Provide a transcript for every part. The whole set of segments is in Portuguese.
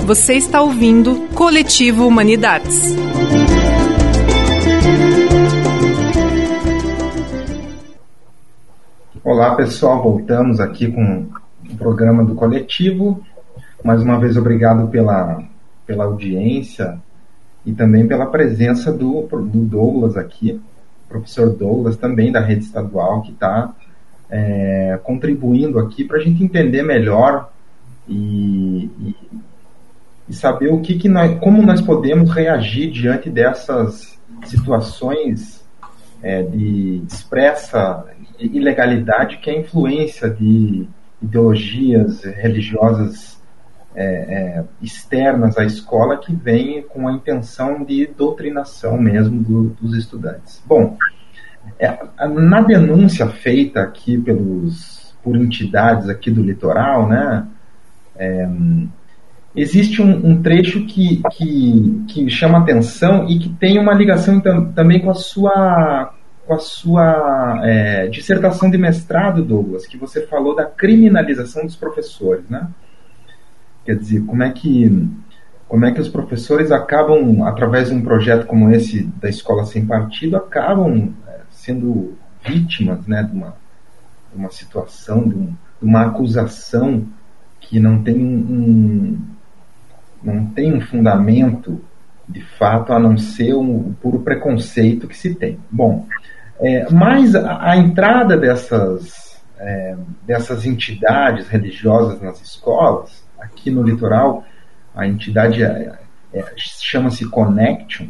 Você está ouvindo Coletivo Humanidades. Olá pessoal, voltamos aqui com o programa do Coletivo. Mais uma vez obrigado pela audiência e também pela presença do Douglas aqui, professor Douglas, também da rede estadual, que está contribuindo aqui para a gente entender melhor e saber como nós podemos reagir diante dessas situações de expressa ilegalidade, que é a influência de ideologias religiosas externas à escola, que vem com a intenção de doutrinação mesmo dos estudantes. Bom, na denúncia feita aqui por entidades aqui do litoral, né, existe um trecho que chama atenção e que tem uma ligação também com a sua dissertação de mestrado, Douglas, que você falou da criminalização dos professores, né? Quer dizer, como é que os professores acabam, através de um projeto como esse da Escola Sem Partido, acabam sendo vítimas, né, de uma situação, de uma acusação que não tem um fundamento de fato, a não ser um puro preconceito que se tem. Bom, mas a entrada dessas entidades religiosas nas escolas, aqui no litoral, a entidade chama-se Connection,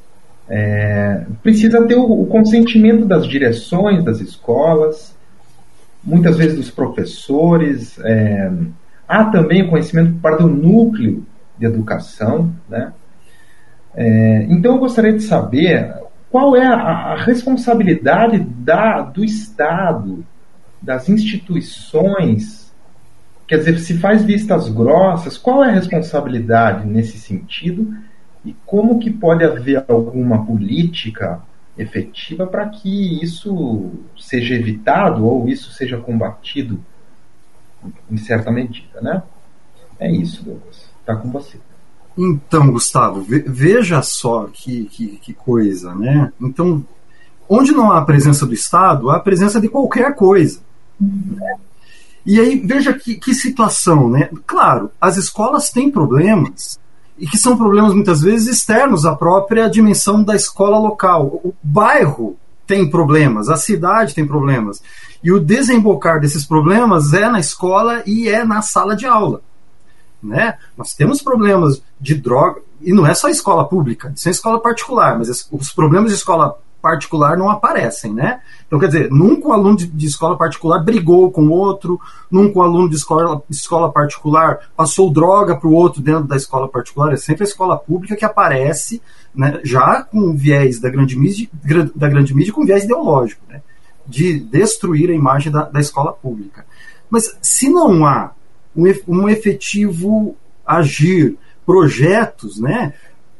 precisa ter o consentimento das direções das escolas, muitas vezes dos professores, há também o conhecimento por parte do núcleo de educação, né? Então eu gostaria de saber qual é a responsabilidade do Estado, das instituições. Quer dizer, se faz vistas grossas, qual é a responsabilidade nesse sentido e como que pode haver alguma política efetiva para que isso seja evitado ou isso seja combatido em certa medida, né? É isso, Douglas. Está com você. Então, Gustavo, veja só que coisa, né? Então, onde não há a presença do Estado, há a presença de qualquer coisa. Né? E aí, veja que situação, né? Claro, as escolas têm problemas, e que são problemas muitas vezes externos à própria dimensão da escola local. O bairro tem problemas, a cidade tem problemas. E o desembocar desses problemas é na escola e é na sala de aula. Né? Nós temos problemas de droga, e não é só escola pública, isso é escola particular, mas os problemas de escola particular não aparecem, né? Então, quer dizer, nunca o aluno de escola particular brigou com o outro, nunca o aluno de escola particular passou droga para o outro dentro da escola particular, é sempre a escola pública que aparece, né, já com o viés da grande mídia com viés ideológico, né, de destruir a imagem da escola pública. Mas se não há um efetivo agir, projetos, né,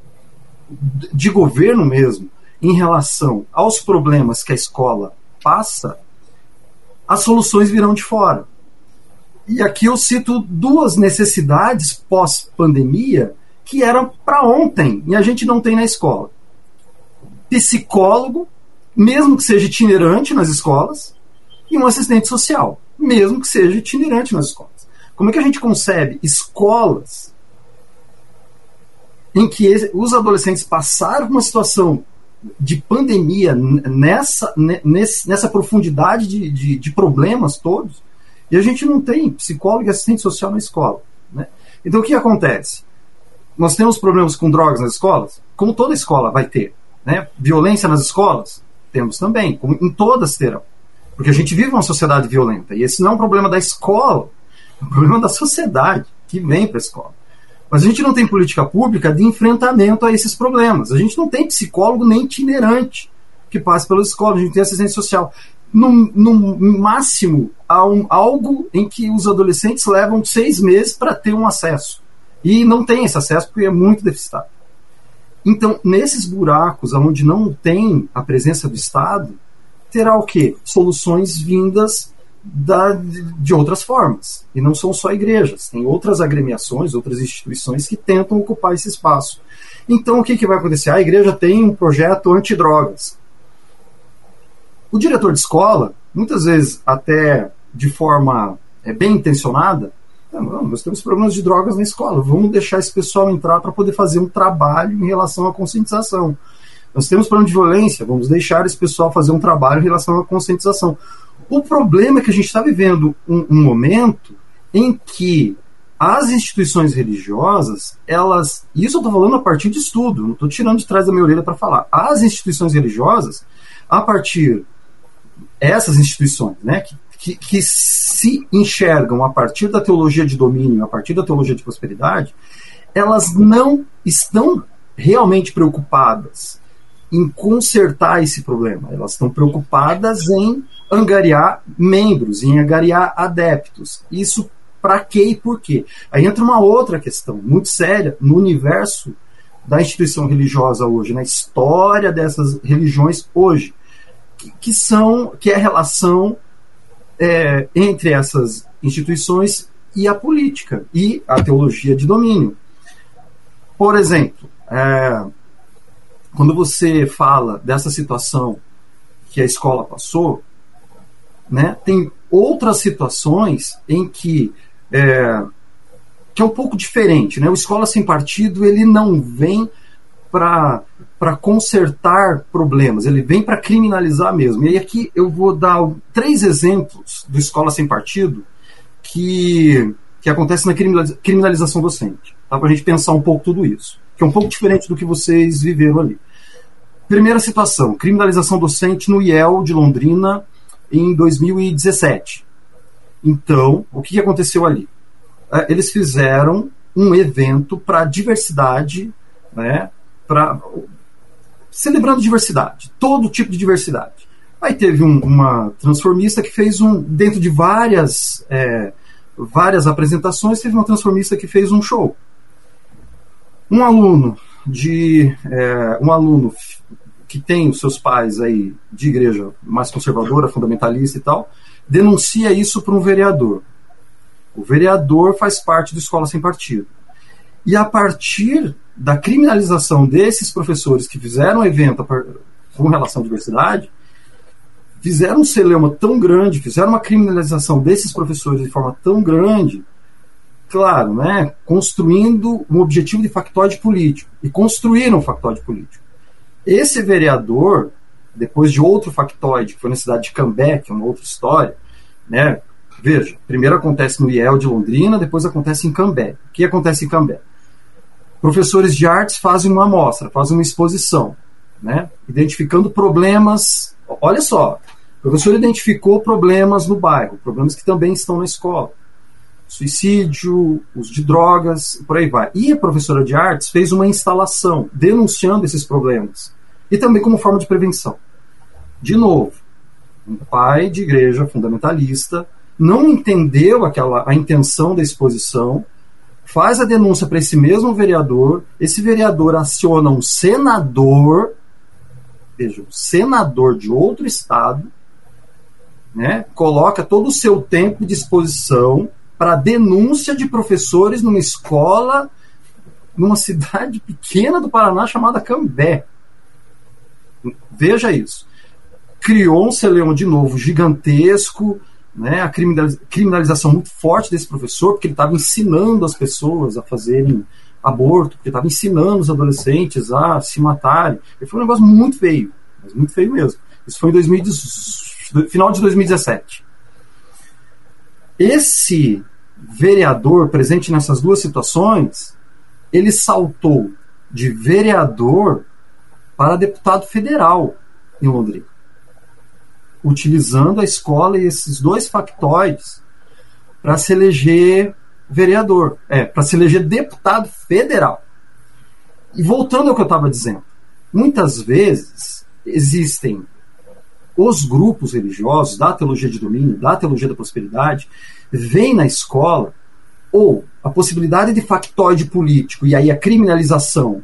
de governo mesmo, em relação aos problemas que a escola passa, as soluções virão de fora. E aqui eu cito duas necessidades pós-pandemia que eram para ontem e a gente não tem na escola. Psicólogo, mesmo que seja itinerante nas escolas, e um assistente social, mesmo que seja itinerante nas escolas. Como é que a gente concebe escolas em que os adolescentes passaram por uma situação de pandemia nessa profundidade de problemas todos, e a gente não tem psicólogo e assistente social na escola, né? Então o que acontece? Nós temos problemas com drogas nas escolas, como toda escola vai ter, né? Violência nas escolas? Temos também, como em todas terão, porque a gente vive uma sociedade violenta, e esse não é um problema da escola, é um problema da sociedade que vem para a escola. Mas a gente não tem política pública de enfrentamento a esses problemas. A gente não tem psicólogo nem itinerante que passe pelas escolas. A gente tem assistente social. No máximo, há algo em que os adolescentes levam 6 meses para ter um acesso. E não tem esse acesso porque é muito deficitário. Então, nesses buracos onde não tem a presença do Estado, terá o quê? Soluções vindas de outras formas. E não são só igrejas, tem outras agremiações, outras instituições que tentam ocupar esse espaço. Então, o que vai acontecer? A igreja tem um projeto antidrogas. O diretor de escola, muitas vezes até de forma bem intencionada, nós temos problemas de drogas na escola, vamos deixar esse pessoal entrar para poder fazer um trabalho em relação à conscientização. Nós temos problema de violência, vamos deixar esse pessoal fazer um trabalho em relação à conscientização. O problema é que a gente está vivendo um momento em que as instituições religiosas, elas, isso eu estou falando a partir de estudo, não estou tirando de trás da minha orelha para falar, as instituições religiosas, essas instituições, né, que se enxergam a partir da teologia de domínio, a partir da teologia de prosperidade, elas não estão realmente preocupadas em consertar esse problema. Elas estão preocupadas em angariar membros, em angariar adeptos. Isso para quê e por quê? Aí entra uma outra questão muito séria no universo da instituição religiosa hoje, na história dessas religiões hoje, que é a relação entre essas instituições e a política e a teologia de domínio. Por exemplo, quando você fala dessa situação que a escola passou, né, tem outras situações em que é um pouco diferente, né? O Escola Sem Partido, ele não vem para consertar problemas, ele vem para criminalizar mesmo. E aí aqui eu vou dar 3 exemplos do Escola Sem Partido que acontece na criminalização docente, tá? Para a gente pensar um pouco tudo isso, que é um pouco diferente do que vocês viveram ali. Primeira situação, criminalização docente no IEL de Londrina em 2017. Então, o que aconteceu ali? Eles fizeram um evento para diversidade, né, celebrando diversidade, todo tipo de diversidade. Aí teve uma transformista que fez dentro de várias apresentações, teve uma transformista que fez um show. Um aluno que tem os seus pais aí de igreja mais conservadora, fundamentalista e tal, denuncia isso para um vereador. O vereador faz parte do Escola Sem Partido. E a partir da criminalização desses professores que fizeram um evento com relação à diversidade, fizeram um celeuma tão grande, fizeram uma criminalização desses professores de forma tão grande, claro, né, construindo um objetivo de factoide político. E construíram um factoide político. Esse vereador, depois de outro factoide, que foi na cidade de Cambé, que é uma outra história, né? Veja, primeiro acontece no IEL de Londrina, depois acontece em Cambé. O que acontece em Cambé? Professores de artes fazem uma amostra, fazem uma exposição, né? Identificando problemas. Olha só, o professor identificou problemas no bairro, problemas que também estão na escola. Suicídio, uso de drogas, por aí vai. E a professora de artes fez uma instalação denunciando esses problemas. E também como forma de prevenção. De novo, um pai de igreja fundamentalista não entendeu a intenção da exposição, faz a denúncia para esse mesmo vereador, esse vereador aciona um senador, veja, um senador de outro estado, né, coloca todo o seu tempo de exposição para denúncia de professores numa escola, numa cidade pequena do Paraná chamada Cambé. Veja isso. Criou um celeuma de novo gigantesco, né, a criminalização muito forte desse professor, porque ele estava ensinando as pessoas a fazerem aborto, porque estava ensinando os adolescentes a se matarem. E foi um negócio muito feio, mas muito feio mesmo. Isso foi em final de 2017. Esse vereador presente nessas duas situações, ele saltou de vereador para deputado federal em Londrina, utilizando a escola e esses 2 factoides para se eleger vereador, para se eleger deputado federal. E voltando ao que eu estava dizendo, muitas vezes existem os grupos religiosos da teologia de domínio, da teologia da prosperidade, vem na escola ou a possibilidade de factoide político e aí a criminalização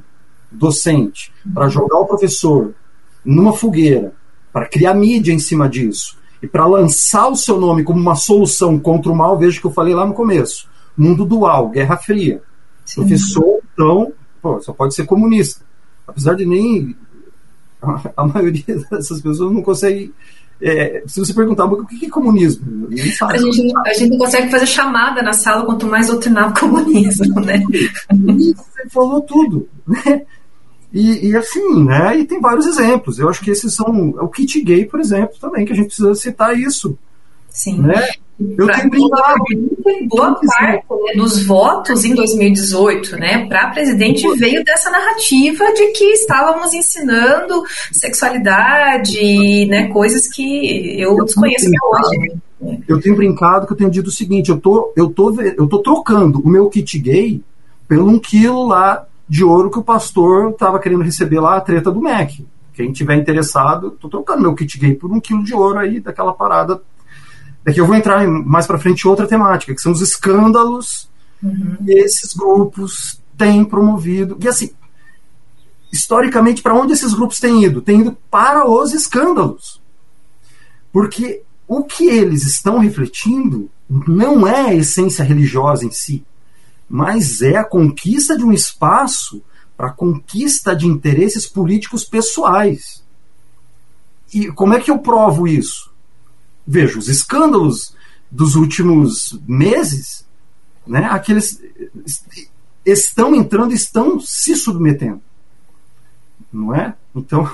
docente para jogar o professor numa fogueira, para criar mídia em cima disso e para lançar o seu nome como uma solução contra o mal, veja que eu falei lá no começo, mundo dual, Guerra Fria. Sim. Professor, então, só pode ser comunista. Apesar de nem a maioria dessas pessoas não consegue. Se você perguntar, o que é comunismo? A gente não consegue fazer chamada na sala, quanto mais doutrinar o comunismo, né? Você falou tudo, né? E assim, né? E tem vários exemplos. Eu acho que esses são o kit gay, por exemplo, também, que a gente precisa citar isso. Sim. Né? Eu tenho brincado. Boa parte, né, dos votos em 2018, né, para presidente veio dessa narrativa de que estávamos ensinando sexualidade, né, coisas que eu desconheço até hoje. Eu tenho brincado que eu tenho dito o seguinte: eu tô trocando o meu kit gay pelo 1 quilo lá de ouro que o pastor estava querendo receber lá, a treta do MEC. Quem tiver interessado, tô trocando meu kit gay por 1 quilo de ouro aí daquela parada. Daqui eu vou entrar mais para frente em outra temática, que são os escândalos que esses grupos têm promovido. E assim, historicamente, para onde esses grupos têm ido? Têm ido para os escândalos. Porque o que eles estão refletindo não é a essência religiosa em si, mas é a conquista de um espaço para a conquista de interesses políticos pessoais. E como é que eu provo isso? Veja, os escândalos dos últimos meses, né, aqueles estão entrando, estão se submetendo, não é? Então,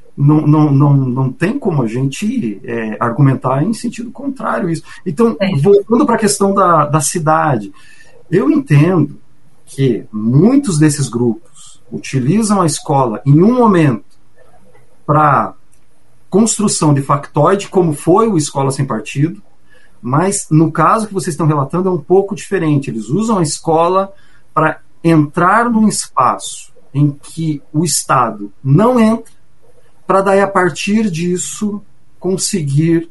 não tem como a gente argumentar em sentido contrário isso. Então, voltando para a questão da cidade, eu entendo que muitos desses grupos utilizam a escola em um momento para construção de factoide, como foi o Escola Sem Partido, mas no caso que vocês estão relatando é um pouco diferente. Eles usam a escola para entrar num espaço em que o Estado não entra, para daí a partir disso conseguir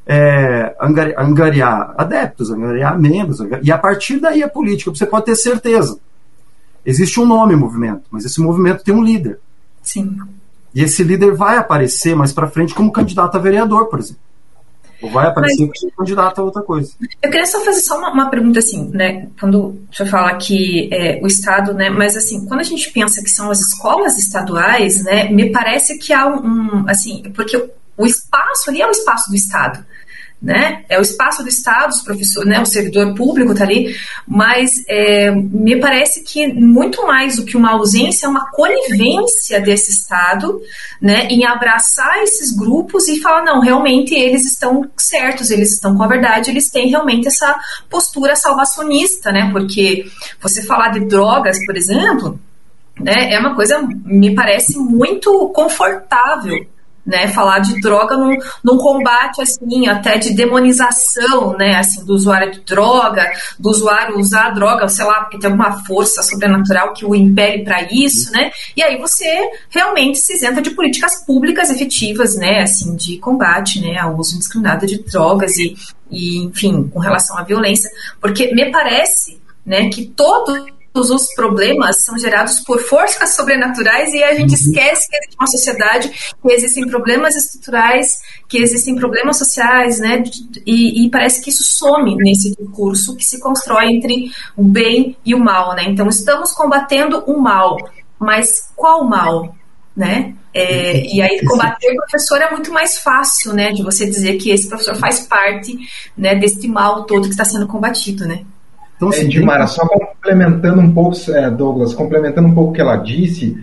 angariar adeptos, angariar membros, e a partir daí a política. Você pode ter certeza, existe um nome movimento, mas esse movimento tem um líder. Sim. E esse líder vai aparecer mais para frente como candidato a vereador, por exemplo. Ou vai aparecer como candidato a outra coisa. Eu queria só fazer uma pergunta assim, né? Quando o senhor fala que o Estado, né? Mas assim, quando a gente pensa que são as escolas estaduais, né? Me parece que há assim, porque o espaço ali é o espaço do Estado, né? É o espaço do Estado, os professores, né? O servidor público está ali, mas me parece que muito mais do que uma ausência é uma conivência desse Estado, né? Em abraçar esses grupos e falar, não, realmente eles estão certos, eles estão com a verdade, eles têm realmente essa postura salvacionista, né? Porque você falar de drogas, por exemplo, né? É uma coisa, me parece muito confortável, né, falar de droga num combate assim, até de demonização, né, assim, do usuário de droga, do usuário usar a droga, sei lá, porque tem alguma força sobrenatural que o impele para isso, né, e aí você realmente se isenta de políticas públicas efetivas, né, assim, de combate, né, ao uso indiscriminado de drogas e enfim, com relação à violência, porque me parece, né, que todos os problemas são gerados por forças sobrenaturais e a gente esquece que existe uma sociedade, que existem problemas estruturais, que existem problemas sociais, né? E parece que isso some nesse discurso que se constrói entre o bem e o mal, né? Então, estamos combatendo o mal, mas qual mal, né? E aí, combater o professor é muito mais fácil, né? De você dizer que esse professor faz parte, né, deste mal todo que está sendo combatido, né? Então, assim, Dilmara, só complementando um pouco, Douglas, complementando um pouco o que ela disse,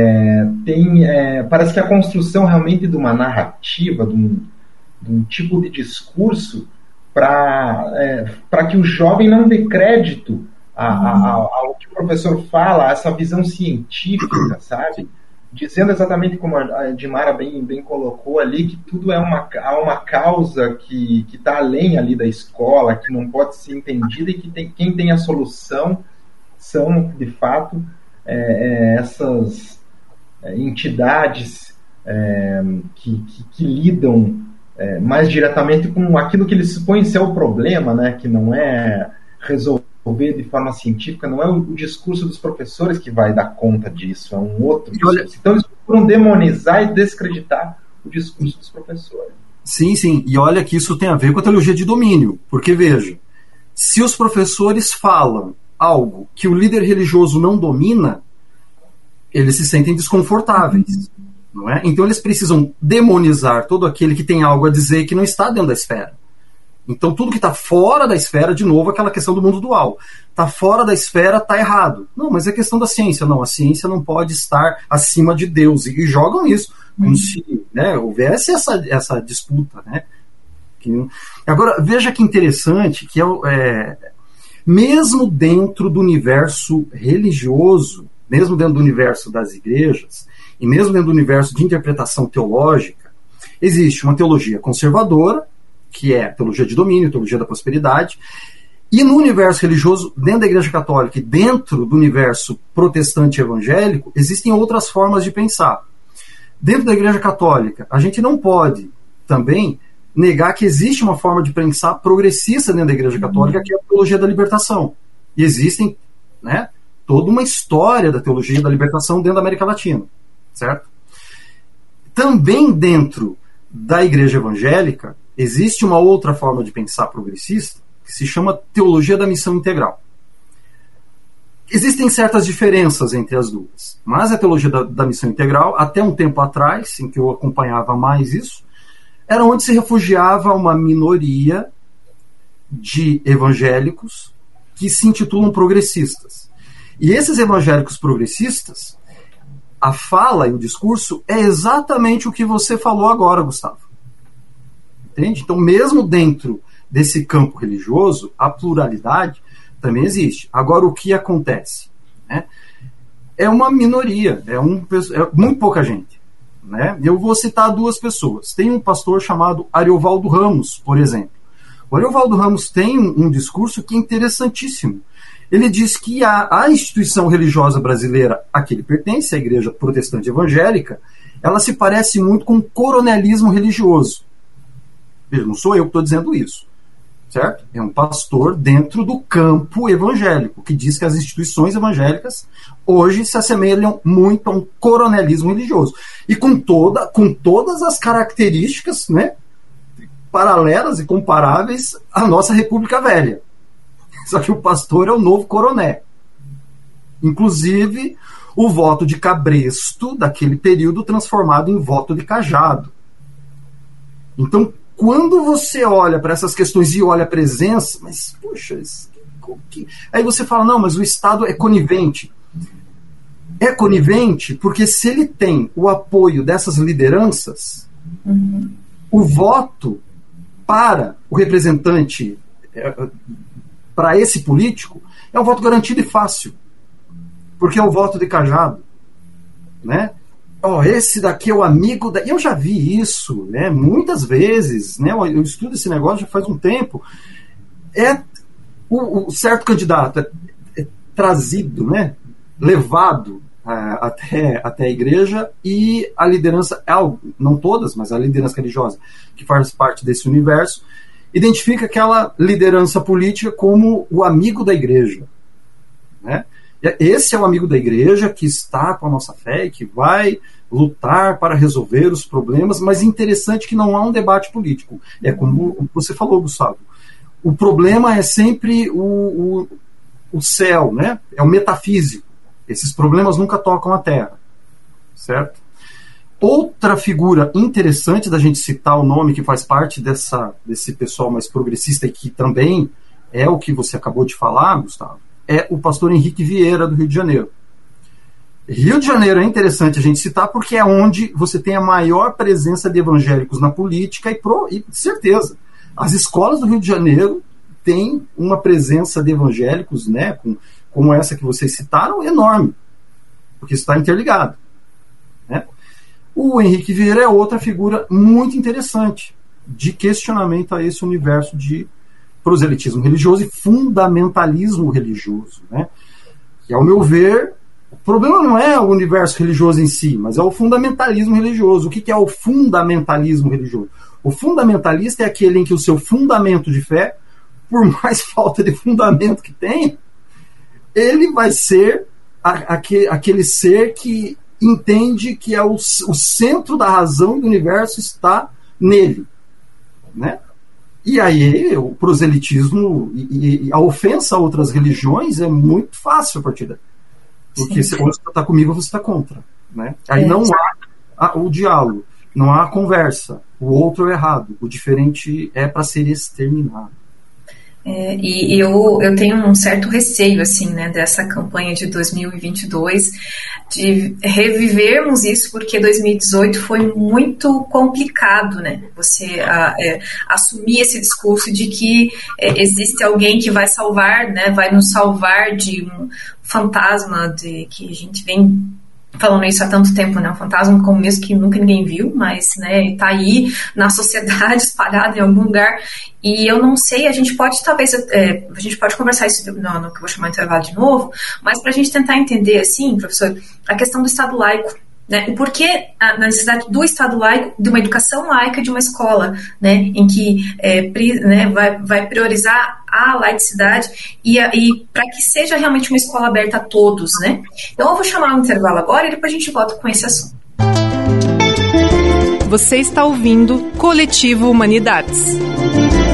parece que a construção realmente de uma narrativa, de um tipo de discurso para que o jovem não dê crédito ao que o professor fala, a essa visão científica, sabe? Dizendo exatamente como a Dilmara bem colocou ali, que tudo há uma causa que está além ali da escola, que não pode ser entendida e que quem tem a solução são, de fato, essas entidades que lidam mais diretamente com aquilo que eles supõem ser o problema, né, que não é resolver de forma científica, não é o discurso dos professores que vai dar conta disso, é um outro discurso. Então eles procuram demonizar e desacreditar o discurso dos professores. Sim, sim. E olha que isso tem a ver com a teologia de domínio. Porque, veja, se os professores falam algo que o líder religioso não domina, eles se sentem desconfortáveis. Não é? Então eles precisam demonizar todo aquele que tem algo a dizer que não está dentro da esfera. Então tudo que está fora da esfera, de novo, aquela questão do mundo dual. Está fora da esfera, está errado. Não, mas é questão da ciência. Não, a ciência não pode estar acima de Deus. E jogam isso, como se, né, houvesse essa disputa. Né? Agora, veja que interessante, que mesmo dentro do universo religioso, mesmo dentro do universo das igrejas, e mesmo dentro do universo de interpretação teológica, existe uma teologia conservadora, que é a teologia de domínio, a teologia da prosperidade, e no universo religioso, dentro da Igreja Católica e dentro do universo protestante evangélico, existem outras formas de pensar. Dentro da Igreja Católica, a gente não pode também negar que existe uma forma de pensar progressista dentro da Igreja Católica, que é a teologia da libertação. E existem, né, toda uma história da teologia da libertação dentro da América Latina. Certo? Também dentro da igreja evangélica existe uma outra forma de pensar progressista que se chama teologia da missão integral. Existem certas diferenças entre as duas, mas a teologia da missão integral, até um tempo atrás, em que eu acompanhava mais isso, era onde se refugiava uma minoria de evangélicos que se intitulam progressistas. E esses evangélicos progressistas, a fala e o discurso é exatamente o que você falou agora, Gustavo. Entende? Então, mesmo dentro desse campo religioso, a pluralidade também existe. Agora, o que acontece? Né? É uma minoria, é muito pouca gente. Né? Eu vou citar duas pessoas. Tem um pastor chamado Ariovaldo Ramos, por exemplo. O Ariovaldo Ramos tem um discurso que é interessantíssimo. Ele diz que a instituição religiosa brasileira a que ele pertence, a Igreja Protestante Evangélica, ela se parece muito com o coronelismo religioso. Veja, não sou eu que estou dizendo isso. Certo? É um pastor dentro do campo evangélico, que diz que as instituições evangélicas hoje se assemelham muito a um coronelismo religioso. E com todas as características, né, paralelas e comparáveis à nossa República Velha. Só que o pastor é o novo coroné. Inclusive, o voto de cabresto daquele período transformado em voto de cajado. Então, quando você olha para essas questões e olha a presença, mas, puxa, aí você fala, não, mas o Estado é conivente. É conivente porque se ele tem o apoio dessas lideranças, o voto para o representante, para esse político, é um voto garantido e fácil. Porque é o voto de cajado. Né? Esse daqui é o amigo da... Eu já vi isso, né, muitas vezes, né, eu estudo esse negócio já faz um tempo. O certo candidato é trazido, né, levado até a igreja, e a liderança, não todas, mas a liderança religiosa que faz parte desse universo, identifica aquela liderança política como o amigo da igreja. Né? Esse é o amigo da igreja que está com a nossa fé e que vai lutar para resolver os problemas, mas interessante que não há um debate político. É como você falou, Gustavo. O problema é sempre o céu, né? É o metafísico. Esses problemas nunca tocam a terra. Certo? Outra figura interessante da gente citar o nome que faz parte desse pessoal mais progressista e que também é o que você acabou de falar, Gustavo, é o pastor Henrique Vieira, do Rio de Janeiro. Rio de Janeiro é interessante a gente citar porque é onde você tem a maior presença de evangélicos na política e certeza, as escolas do Rio de Janeiro têm uma presença de evangélicos, né, como essa que vocês citaram, enorme, porque isso está interligado. Né? O Henrique Vieira é outra figura muito interessante de questionamento a esse universo de proselitismo religioso e fundamentalismo religioso, né? Que, ao meu ver, o problema não é o universo religioso em si, mas é o fundamentalismo religioso. O que é o fundamentalismo religioso? O fundamentalista é aquele em que o seu fundamento de fé, por mais falta de fundamento que tenha, ele vai ser aquele ser que entende que é o centro da razão do universo está nele. né? E aí o proselitismo e a ofensa a outras religiões é muito fácil a partir daí. Porque se você está comigo, você está contra. Né? Aí não há o diálogo, não há a conversa. O outro é errado, o diferente é para ser exterminado. E eu tenho um certo receio, assim, né, dessa campanha de 2022, de revivermos isso, porque 2018 foi muito complicado, né, você assumir esse discurso de que existe alguém que vai salvar, né, vai nos salvar de um fantasma de que a gente vem falando isso há tanto tempo, né? Um fantasma como mesmo que nunca ninguém viu, mas, né, tá aí na sociedade, espalhado em algum lugar. E eu não sei, a gente pode talvez, a gente pode conversar isso no que eu vou chamar de intervalo de novo, mas para a gente tentar entender, assim, professor, a questão do Estado laico, né? O porquê a necessidade do Estado laico, de uma educação laica de uma escola, né, em que né, vai priorizar a laicidade e para que seja realmente uma escola aberta a todos, né? Então eu vou chamar um intervalo agora e depois a gente volta com esse assunto. Você está ouvindo Coletivo Humanidades.